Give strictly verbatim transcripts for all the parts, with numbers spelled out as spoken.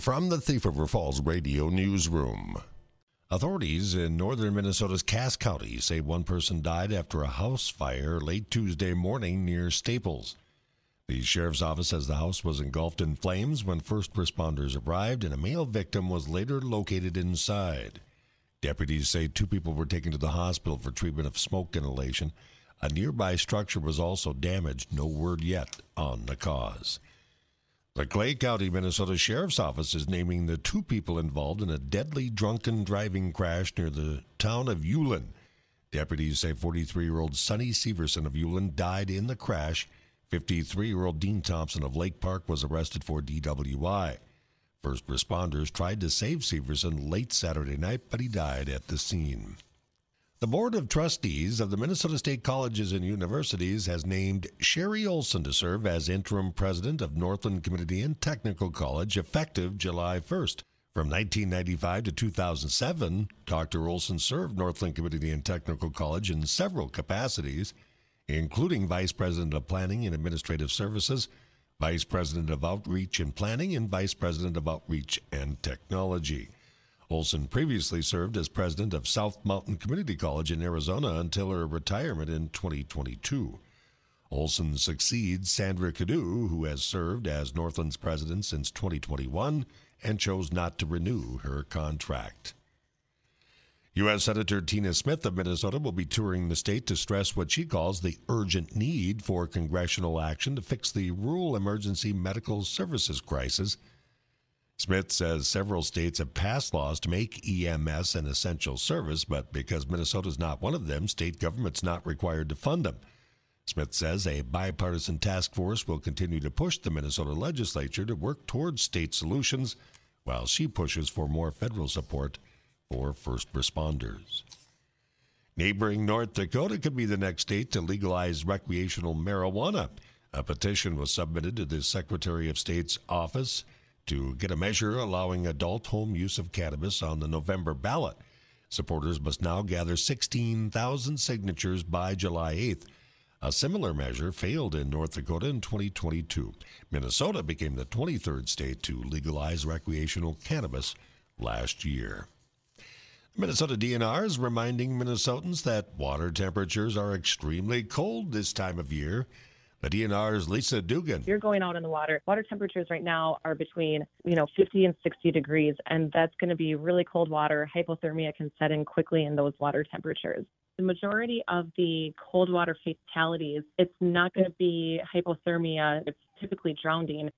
From the Thief River Falls Radio Newsroom. Authorities in northern Minnesota's Cass County say one person died after a house fire late Tuesday morning near Staples. The sheriff's office says the house was engulfed in flames when first responders arrived, and a male victim was later located inside. Deputies say two people were taken to the hospital for treatment of smoke inhalation. A nearby structure was also damaged. No word yet on the cause. The Clay County, Minnesota Sheriff's Office is naming the two people involved in a deadly drunken driving crash near the town of Ulen. Deputies say forty-three-year-old Sonny Severson of Ulen died in the crash. fifty-three-year-old Dean Thompson of Lake Park was arrested for D W I. First responders tried to save Severson late Saturday night, but he died at the scene. The Board of Trustees of the Minnesota State Colleges and Universities has named Sherry Olson to serve as interim president of Northland Community and Technical College effective July first. From nineteen ninety-five to two thousand seven, Doctor Olson served Northland Community and Technical College in several capacities, including Vice President of Planning and Administrative Services, Vice President of Outreach and Planning, and Vice President of Outreach and Technology. Olson previously served as president of South Mountain Community College in Arizona until her retirement in twenty twenty-two. Olson succeeds Sandra Cadu, who has served as Northland's president since twenty twenty-one and chose not to renew her contract. U S Senator Tina Smith of Minnesota will be touring the state to stress what she calls the urgent need for congressional action to fix the rural emergency medical services crisis. Smith says several states have passed laws to make E M S an essential service, but because Minnesota is not one of them, state government's not required to fund them. Smith says a bipartisan task force will continue to push the Minnesota legislature to work towards state solutions, while she pushes for more federal support for first responders. Neighboring North Dakota could be the next state to legalize recreational marijuana. A petition was submitted to the Secretary of State's office to get a measure allowing adult home use of cannabis on the November ballot. Supporters must now gather sixteen thousand signatures by July eighth. A similar measure failed in North Dakota in twenty twenty-two. Minnesota became the twenty-third state to legalize recreational cannabis last year. Minnesota D N R is reminding Minnesotans that water temperatures are extremely cold this time of year. The D N R's Lisa Dugan. You're going out in the water. Water temperatures right now are between, you know, fifty and sixty degrees, and that's going to be really cold water. Hypothermia can set in quickly in those water temperatures. The majority of the cold water fatalities, it's not going to be hypothermia. It's typically drowning.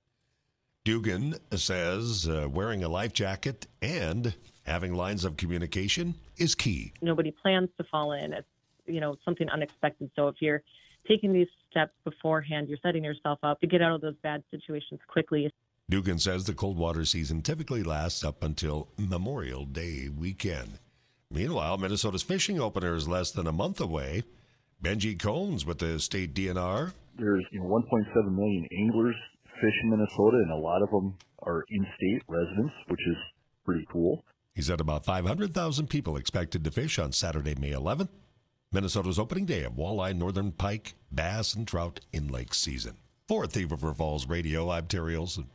Dugan says uh, wearing a life jacket and having lines of communication is key. Nobody plans to fall in. It's, you know, something unexpected. So if you're taking these steps beforehand, you're setting yourself up to get out of those bad situations quickly. Dugan says the cold water season typically lasts up until Memorial Day weekend. Meanwhile, Minnesota's fishing opener is less than a month away. Benji Combs with the state D N R. There's you know, one point seven million anglers fish in Minnesota, and a lot of them are in-state residents, which is pretty cool. He said about five hundred thousand people expected to fish on Saturday, May eleventh. Minnesota's opening day of walleye, northern pike, bass, and trout in lake season. For Thief River Falls Radio, I'm Terry Olson.